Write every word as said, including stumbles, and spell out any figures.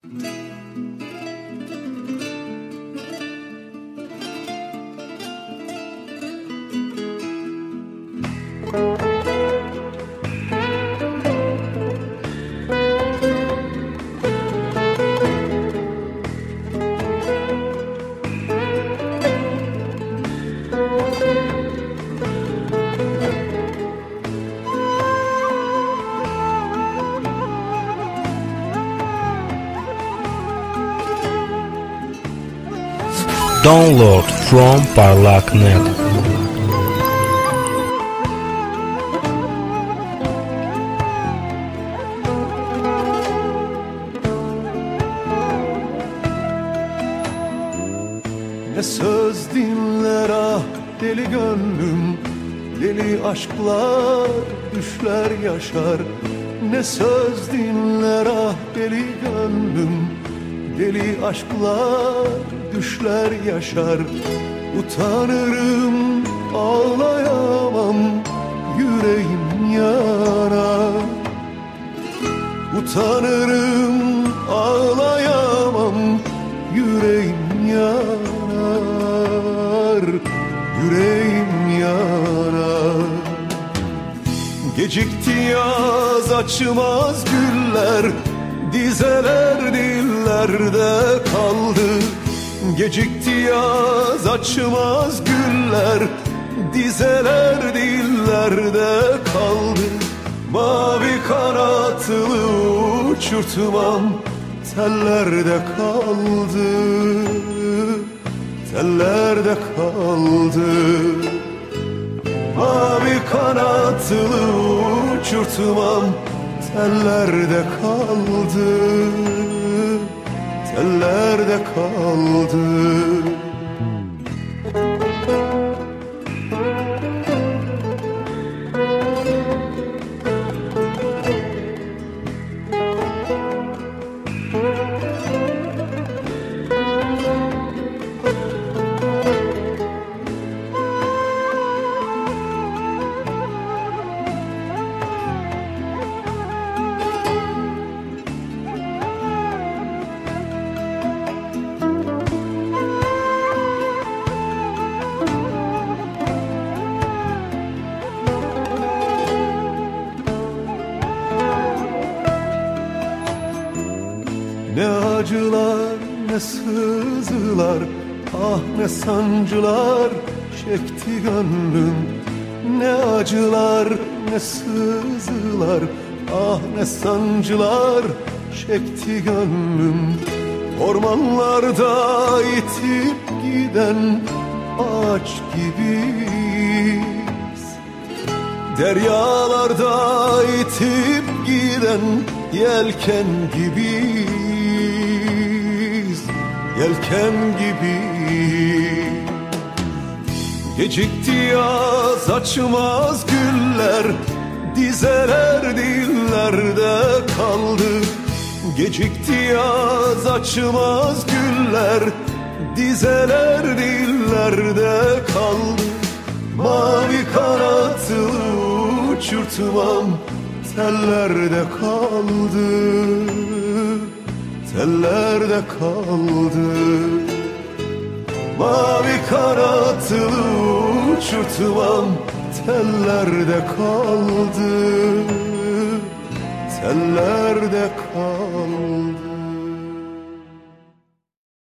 Download from Parlak nokta net. Ne söz dinler ah deli gönlüm, deli aşklar düşler yaşar. Ne söz dinler ah deli gönlüm, deli aşklar düşler yaşar. Utanırım ağlayamam, yüreğim yanar. Utanırım ağlayamam, yüreğim yanar. Yüreğim yanar. Gecikti yaz açmaz güller, dizeler dillerde kaldı. Gecikti yaz açmaz güller, dizeler dillerde kaldı. Mavi kanatlı uçurtmam tellerde kaldı, tellerde kaldı. Mavi kanatlı uçurtmam tellerde kaldı, tellerde kaldı. Ne acılar ne sızılar, ah ne sancılar çekti gönlüm. Ne acılar ne sızılar, ah ne sancılar çekti gönlüm. Ormanlarda itip giden ağaç gibiyiz, deryalarda itip giden yelken gibiyiz, yelken gibi. Gecikti yaz açmaz güller, dizeler dillerde kaldı. Gecikti yaz açmaz güller, dizeler dillerde kaldı. Mavi kanatlı uçurtmam tellerde kaldı, tellerde kaldı. Mavi kanatlı uçurtmam tellerde kaldı, tellerde kaldı.